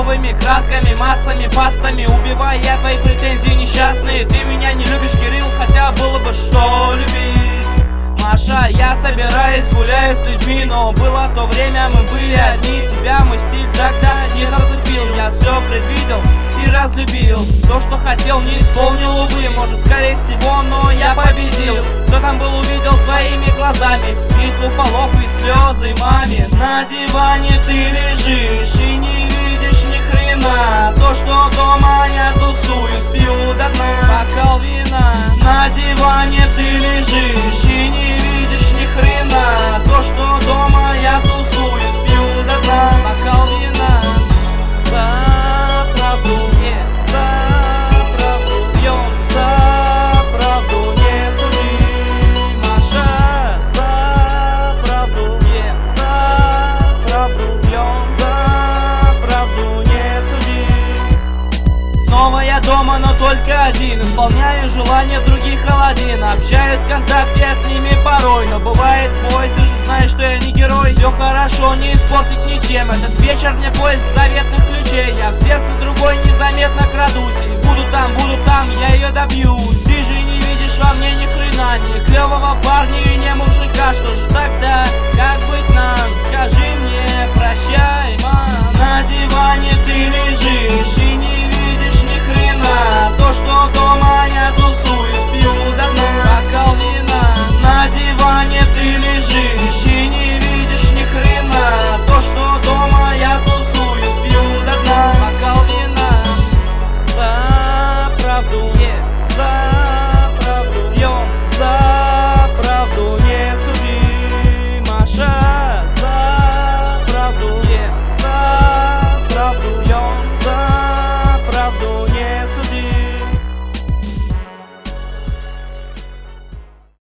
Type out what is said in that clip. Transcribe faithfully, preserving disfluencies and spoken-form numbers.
новыми красками, массами, пастами, убивая твои претензии несчастные. Ты меня не любишь, Кирилл, хотя было бы что любить. Маша, я собираюсь, гуляю с людьми, но было то время, мы были одни. Тебя мой стиль тогда не зацепил, я все предвидел и разлюбил. То, что хотел, не исполнил, увы. Может, скорее всего, но я победил. Кто там был, увидел своими глазами битву полов и слезы маме. На диване ты лежишь и не видишь ни хрена. То, что дома я тусую, сплю до дна. Бокал вина. На диване ты лежишь и не видишь ни хрена. То, что дома я тусую, сплю до дна. Бокал вина. За правду, не за правду, пьем за правду, не суди, Маша. За правду, не за правду, пьем за правду, не суди. Снова я дома, но только один. Исполняю желания других Аладдин. Общаюсь ВКонтакте, я с ними порой, но бывает бой, ты же знаешь, что я не герой. Все хорошо, не испортить ничем. Этот вечер мне поиск заветных ключей. Я в сердце другой незаметно крадусь. И буду там, буду там, я ее добьюсь. Ты же не видишь во мне ни хрена, ни клевого парня и не мужика. Что же тогда, как быть нам? Скажи